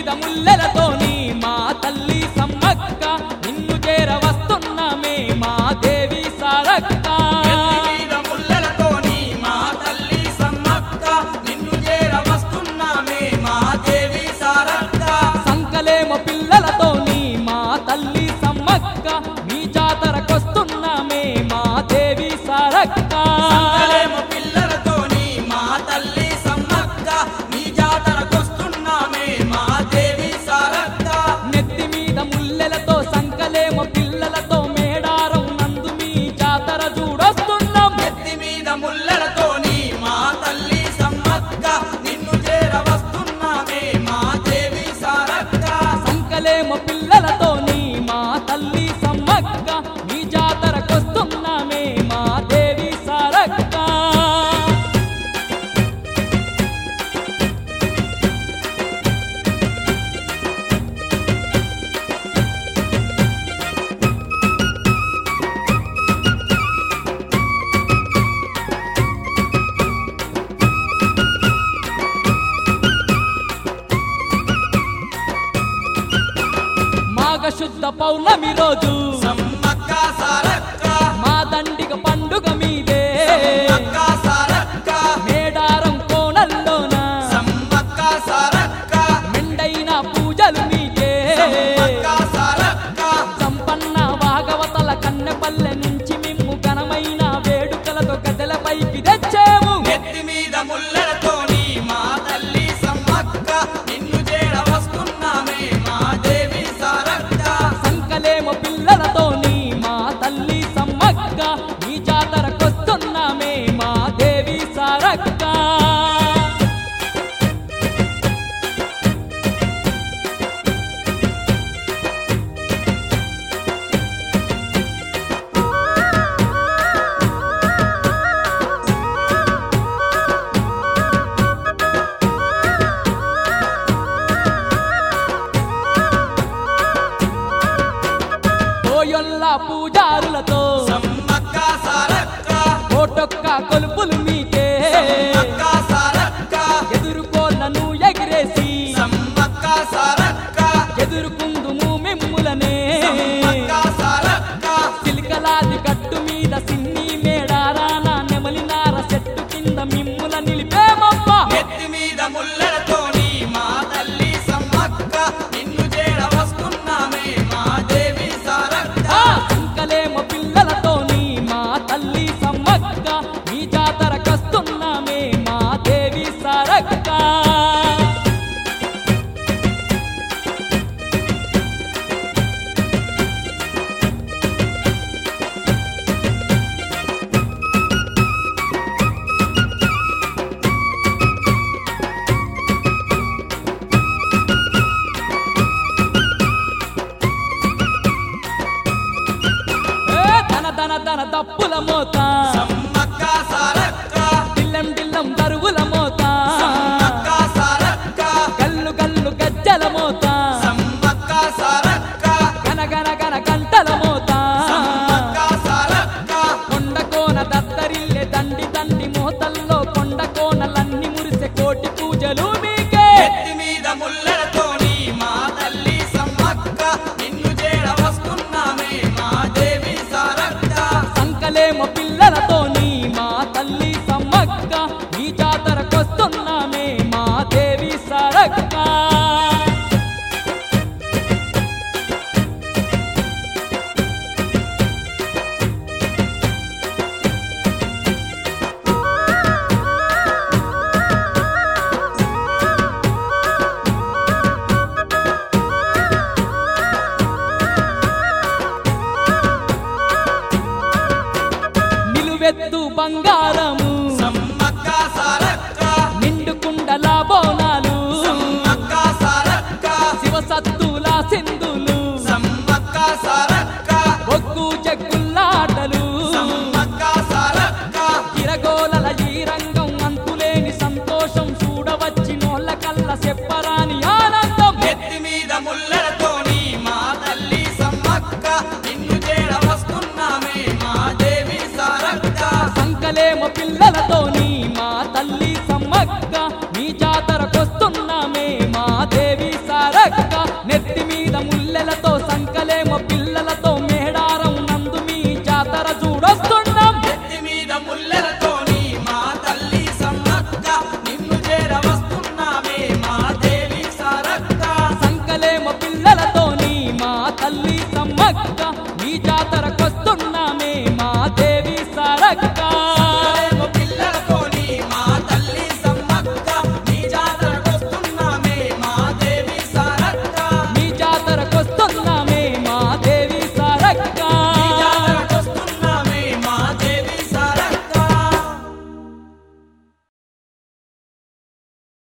ముల్లెలతోని మా తల్లి సమ్మక్క నిన్ను చేర వస్తున్నామే మా దేవి సారక్క ముల్లెలతోని మా తల్లి సమ్మక్క నిన్ను చేర వస్తున్నామే మా దేవి సారక్క సంకలేమ పిల్లలతోని మా తల్లి సమ్మక్క మీ జాతరకొస్తున్నామే మా దేవి సారక్క సంకలేమ పిల్లలతోని మా తల్లి సమ్మక్క మీ జాతరకొస్తున్నామే మా దేవి సారక్క నెత్తి మీద ముల్లెలతో సంకలేమ పిల్లలతో మేడారం నందు మీ జాతర చూడొస్తున్నాం నెత్తి మీద ముల్లెలతోని మా తల్లి సమ్మక్క నిన్ను చేర వస్తున్నామే మా దేవి సారక్క సంకలేమ పిల్లలతోని మా తల్లి సమ్మక్క మీ జాతరకొస్తున్నామే మా దేవి సారక్క మాఘశుద్ధ పౌర్ణమి రోజు సమ్మక్క సారక్క మా దండిగ పండుగ మీదే సమ్మక్క సారక్క మేడారం కోణల్లోన సమ్మక్క సారక్క మెండైన పూజలు మీకే సమ్మక్క సారక్క సంపన్న భాగవతల కన్నెపల్లె నుంచి మిమ్ము ఘనమైన వేడుకలతో గదెలపైకి తెచ్చాము నెత్తి మీద ముల్లెలతోని మా తల్లి సమ్మక్క నిన్ను చేర వస్తున్నామే మా దేవి సారక్క సంకలేమ పిల్లలతోని మా తల్లి సమ్మక్క మీ జాతరకొస్తున్నామే మా దేవి సారక్క కోయొల్ల పూజారులతో సమ్మక్క సారక్క కోటొక్క కొలుపులు మీకే సమ్మక్క సారక్క ఎదుర్కోళ్ళను ఎగిరేసి సమ్మక్క సారక్క ఎదుర్కొందుము మిమ్ములనే సమ్మక్క సారక్క చిలికలాది గట్టు మీద సిన్ని మేడారాన నెమలినార చెట్టు కింద మిమ్ముల నిలిపేమమ్మ నెత్తి మీద ముల్లెలతోని మా తల్లి సమ్మక్క నిన్ను చేర వస్తున్నామే మా దేవి సారక్క సంకలేమ పిల్లలతోని మా తల్లి సమ్మక్క మీ జాతరకొస్తున్నామే మా దేవి సారక్క ధన దప్పుల మోత సమ్మక్క సారక్క దిల్లం దిల్లం దరువుల మోత సమ్మక్క సారక్క గల్లు గల్లు గజ్జల మోత సమ్మక్క సారక్క గన గన గన గంటల మోత సమ్మక్క సారక్క కొండ కోన దత్తరిల్లె దండి దండి మోతల్లో కొండ కోనలన్నీ మురిసె కోటి పూజలు మీకే నెత్తి మీద ముల్లెలతోని మా తల్లి సమ్మక్క నిన్ను చేర వస్తున్నామే మా దేవి సారక్క సంకలేమ పిల్లలతోని మా తల్లి సమ్మక్క మీ జాతరకొస్తున్నామే మా దేవి సారక్క నిలువెత్తు బంగారము సమ్మక్క సారక్క నిండు కుండల బోనాలు సమ్మక్క సారక్క శివసత్తుల సింధు